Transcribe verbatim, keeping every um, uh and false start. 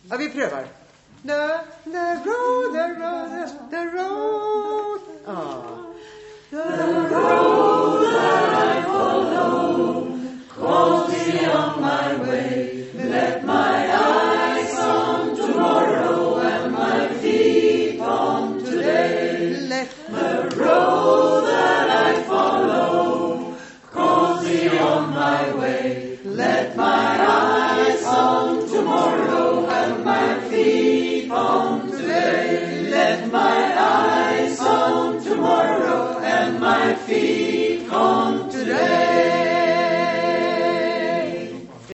Ja, vi prövar. The, the road, the road, the road. Ah. The road.